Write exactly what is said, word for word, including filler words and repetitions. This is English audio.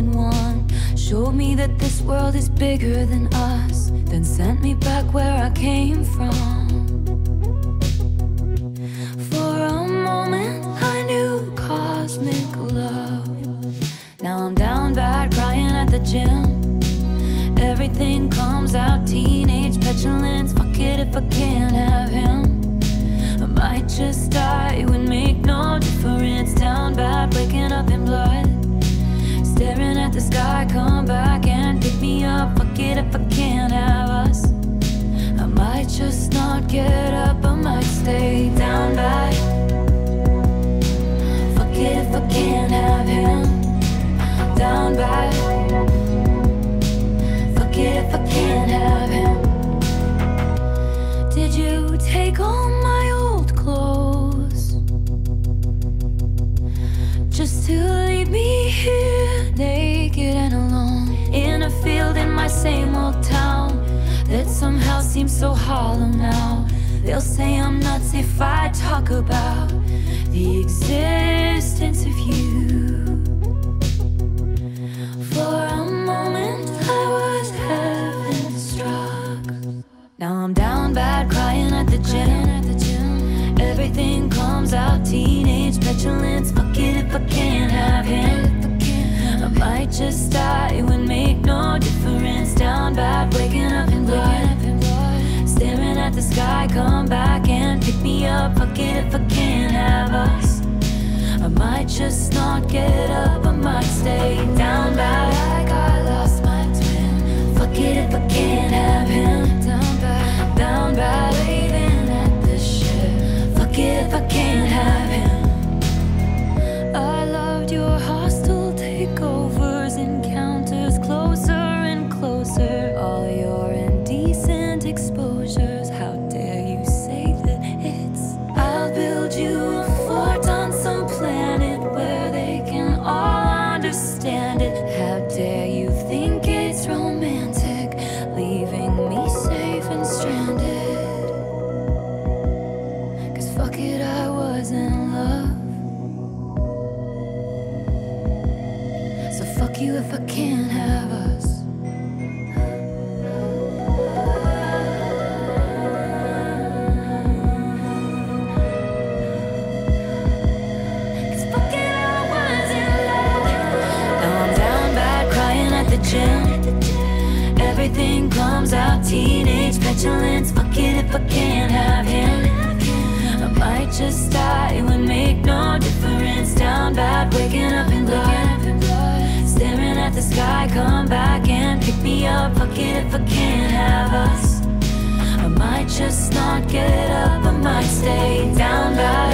than one. Showed me that this world is bigger than us, then sent me back where I came from. For a moment I knew cosmic love. Now I'm down bad, crying at the gym. Everything comes out, teenage petulance. Fuck it if I can't have him. I might just die, it would make no difference. Down bad, waking up in blood, staring at the sky, come back and pick me up. Fuck it if I can't have us. I might just not get up, I might stay down bad. Fuck it if I can't have him. Down bad. Fuck it if I can't have him. Did you take all my old clothes just to leave me here naked and alone, in a field in my same old town that somehow seems so hollow now? They'll say I'm nuts if I talk about the existence of you. For a moment I was heaven struck. Now I'm down bad, crying at the gym. Everything comes out, teenage petulance. Fuck it if I can't have him. I might just die, it would make no difference. Down bad, waking up in blood, staring at the sky, come back and pick me up. Fuck it if I can't have us. I might just not get up, I might stay down bad, like I lost my twin. Fuck it if I can't have him. Down bad, down bad, waving at the ship. Fuck it if I can't have him. I loved your hostile takeovers, encounters, closer and closer. All your indecent exposures, how dare you say that it's. I'll build you a fort on some planet where they can all understand it. How dare you think it's romantic, leaving me safe and stranded? Cause fuck it, I was in love. So fuck you if I can't have us. Cause fuck it, I was in love. Now I'm down bad, crying at the gym. Everything comes out, teenage petulance. Fuck it if I can't have him. I might just die, it would make no difference. Down bad, waking up in blood, staring at the sky, come back and pick me up. Fuck it if I can't have us. I might just not get up, I might stay down bad.